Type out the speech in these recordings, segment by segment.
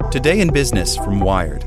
Today in Business from Wired.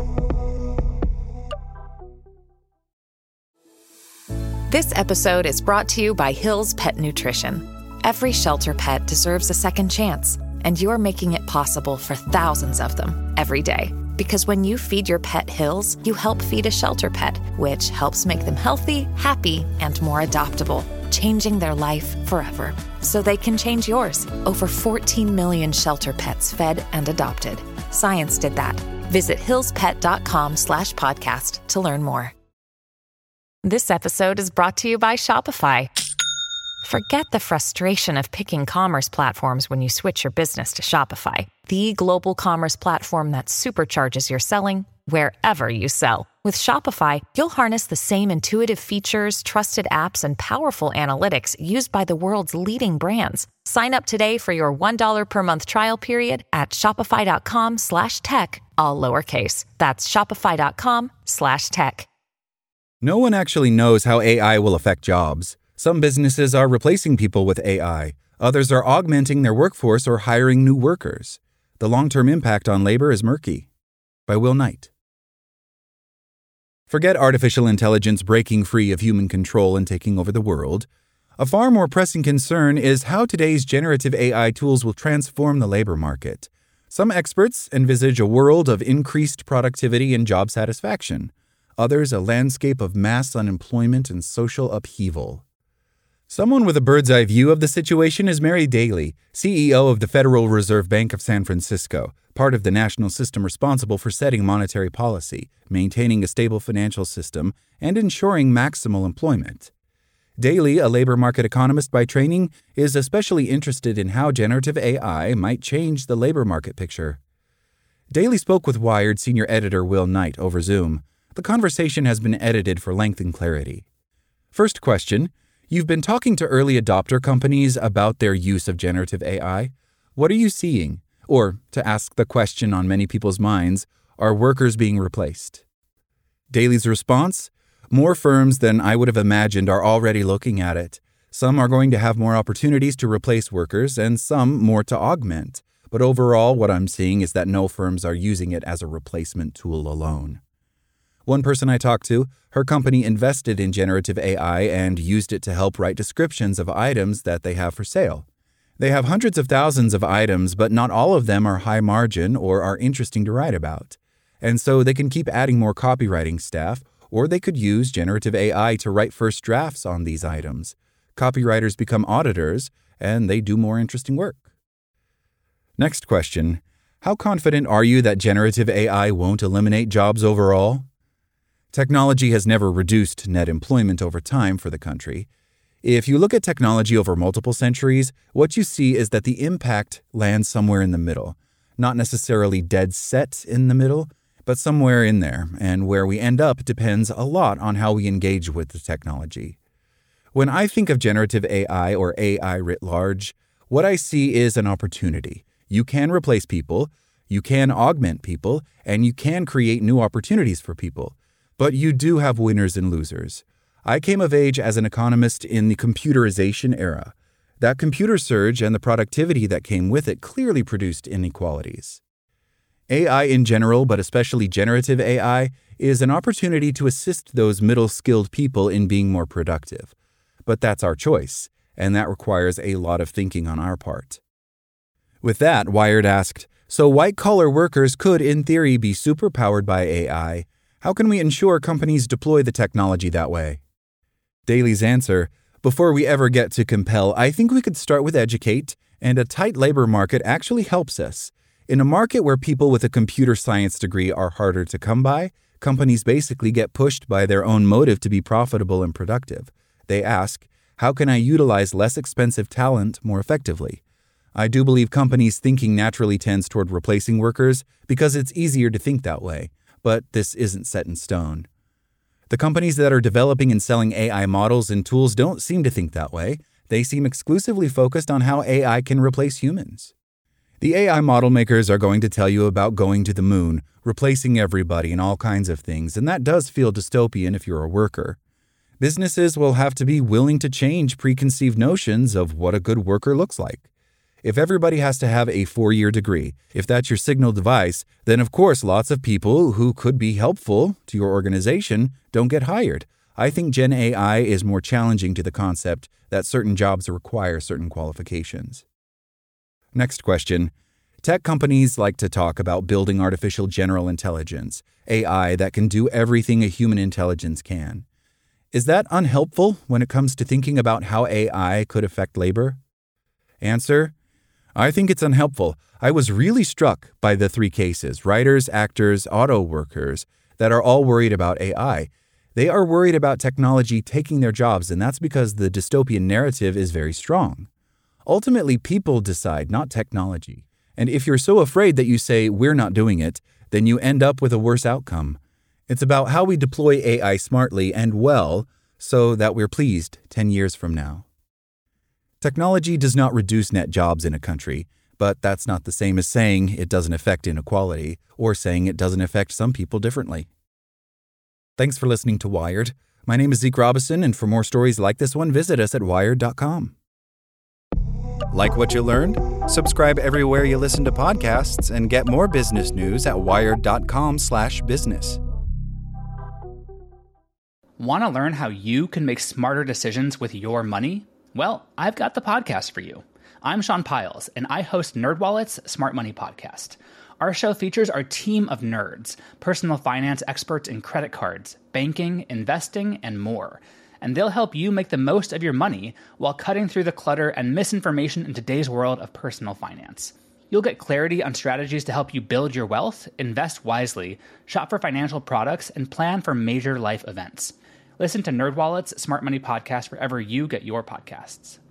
This episode is brought to you by Hill's Pet Nutrition. Every shelter pet deserves a second chance, and you're making it possible for thousands of them every day. Because when you feed your pet Hill's, you help feed a shelter pet, which helps make them healthy, happy, and more adoptable, changing their life forever. So they can change yours. Over 14 million shelter pets fed and adopted. Science did that. Visit hillspet.com/podcast to learn more. This episode is brought to you by Shopify. Forget the frustration of picking commerce platforms when you switch your business to Shopify, the global commerce platform that supercharges your selling wherever you sell. With Shopify, you'll harness the same intuitive features, trusted apps, and powerful analytics used by the world's leading brands. Sign up today for your $1 per month trial period at shopify.com/tech, all lowercase. That's shopify.com/tech. No one actually knows how AI will affect jobs. Some businesses are replacing people with AI. Others are augmenting their workforce or hiring new workers. The long-term impact on labor is murky. By Will Knight. Forget artificial intelligence breaking free of human control and taking over the world. A far more pressing concern is how today's generative AI tools will transform the labor market. Some experts envisage a world of increased productivity and job satisfaction. Others, a landscape of mass unemployment and social upheaval. Someone with a bird's-eye view of the situation is Mary Daly, CEO of the Federal Reserve Bank of San Francisco, part of the national system responsible for setting monetary policy, maintaining a stable financial system, and ensuring maximal employment. Daly, a labor market economist by training, is especially interested in how generative AI might change the labor market picture. Daly spoke with Wired senior editor Will Knight over Zoom. The conversation has been edited for length and clarity. First question. You've been talking to early adopter companies about their use of generative AI. What are you seeing? Or, to ask the question on many people's minds, are workers being replaced? Daly's response? More firms than I would have imagined are already looking at it. Some are going to have more opportunities to replace workers, and some more to augment. But overall, what I'm seeing is that no firms are using it as a replacement tool alone. One person I talked to, her company invested in generative AI and used it to help write descriptions of items that they have for sale. They have hundreds of thousands of items, but not all of them are high margin or are interesting to write about. And so they can keep adding more copywriting staff, or they could use generative AI to write first drafts on these items. Copywriters become auditors, and they do more interesting work. Next question. How confident are you that generative AI won't eliminate jobs overall? Technology has never reduced net employment over time for the country. If you look at technology over multiple centuries, what you see is that the impact lands somewhere in the middle. Not necessarily dead set in the middle, but somewhere in there, and where we end up depends a lot on how we engage with the technology. When I think of generative AI or AI writ large, what I see is an opportunity. You can replace people, you can augment people, and you can create new opportunities for people. But you do have winners and losers. I came of age as an economist in the computerization era. That computer surge and the productivity that came with it clearly produced inequalities. AI in general, but especially generative AI, is an opportunity to assist those middle-skilled people in being more productive. But that's our choice, and that requires a lot of thinking on our part. With that, Wired asked, so white-collar workers could, in theory, be superpowered by AI. How can we ensure companies deploy the technology that way? Daly's answer, before we ever get to compel, I think we could start with educate, and a tight labor market actually helps us. In a market where people with a computer science degree are harder to come by, companies basically get pushed by their own motive to be profitable and productive. They ask, how can I utilize less expensive talent more effectively? I do believe companies' thinking naturally tends toward replacing workers because it's easier to think that way. But this isn't set in stone. The companies that are developing and selling AI models and tools don't seem to think that way. They seem exclusively focused on how AI can replace humans. The AI model makers are going to tell you about going to the moon, replacing everybody and all kinds of things, and that does feel dystopian if you're a worker. Businesses will have to be willing to change preconceived notions of what a good worker looks like. If everybody has to have a 4-year degree, if that's your signal device, then of course lots of people who could be helpful to your organization don't get hired. I think Gen AI is more challenging to the concept that certain jobs require certain qualifications. Next question. Tech companies like to talk about building artificial general intelligence, AI that can do everything a human intelligence can. Is that unhelpful when it comes to thinking about how AI could affect labor? Answer: I think it's unhelpful. I was really struck by the 3 cases, writers, actors, auto workers, that are all worried about AI. They are worried about technology taking their jobs, and that's because the dystopian narrative is very strong. Ultimately, people decide, not technology. And if you're so afraid that you say, we're not doing it, then you end up with a worse outcome. It's about how we deploy AI smartly and well so that we're pleased 10 years from now. Technology does not reduce net jobs in a country, but that's not the same as saying it doesn't affect inequality or saying it doesn't affect some people differently. Thanks for listening to Wired. My name is Zeke Robison, and for more stories like this one, visit us at wired.com. Like what you learned? Subscribe everywhere you listen to podcasts and get more business news at wired.com/business. Want to learn how you can make smarter decisions with your money? Well, I've got the podcast for you. I'm Sean Piles, and I host NerdWallet's Smart Money Podcast. Our show features our team of nerds, personal finance experts in credit cards, banking, investing, and more. And they'll help you make the most of your money while cutting through the clutter and misinformation in today's world of personal finance. You'll get clarity on strategies to help you build your wealth, invest wisely, shop for financial products, and plan for major life events. Listen to NerdWallet's Smart Money Podcast wherever you get your podcasts.